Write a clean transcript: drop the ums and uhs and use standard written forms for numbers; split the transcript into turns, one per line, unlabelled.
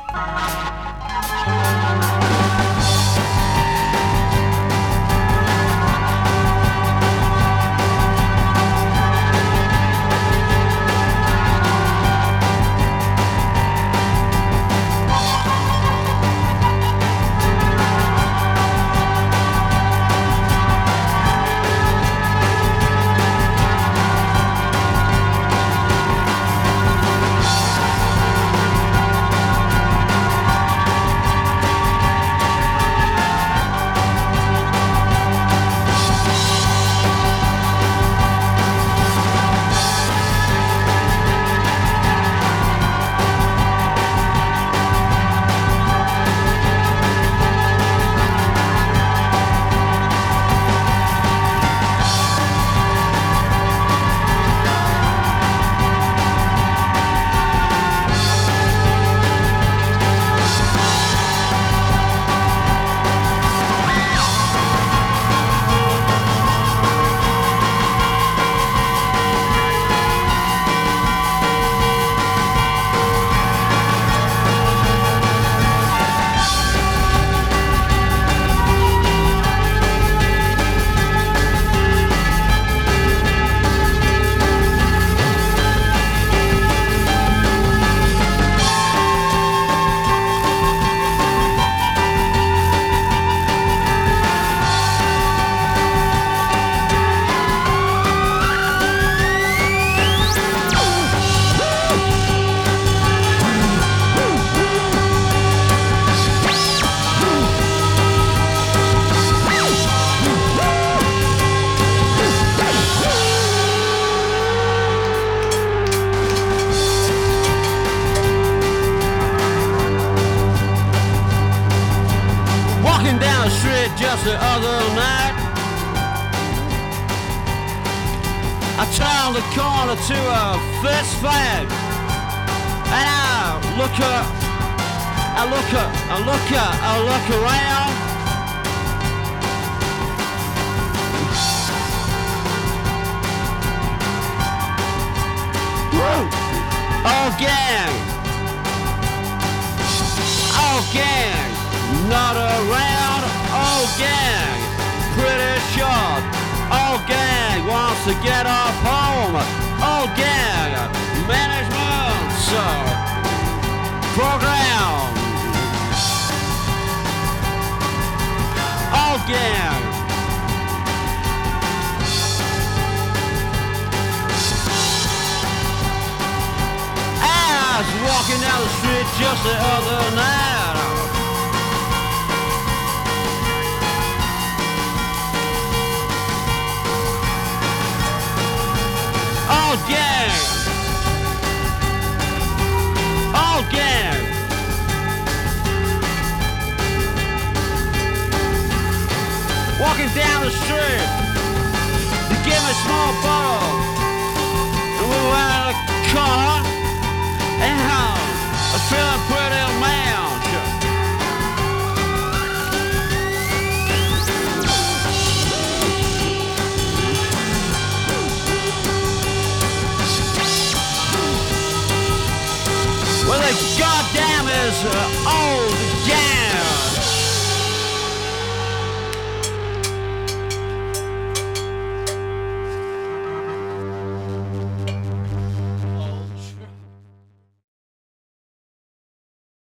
Just the other night, I turned the corner to a fist fight, and I look around. Woo! All gang, not around. All gang, pretty short. All gang wants to get off home. All gang, management program. All gang. I was walking down the street just the other night. All gang! All gang! Walking down the street, they gave me a small bottle, and we went in the car, and I was feeling pretty man. Well, the goddamn is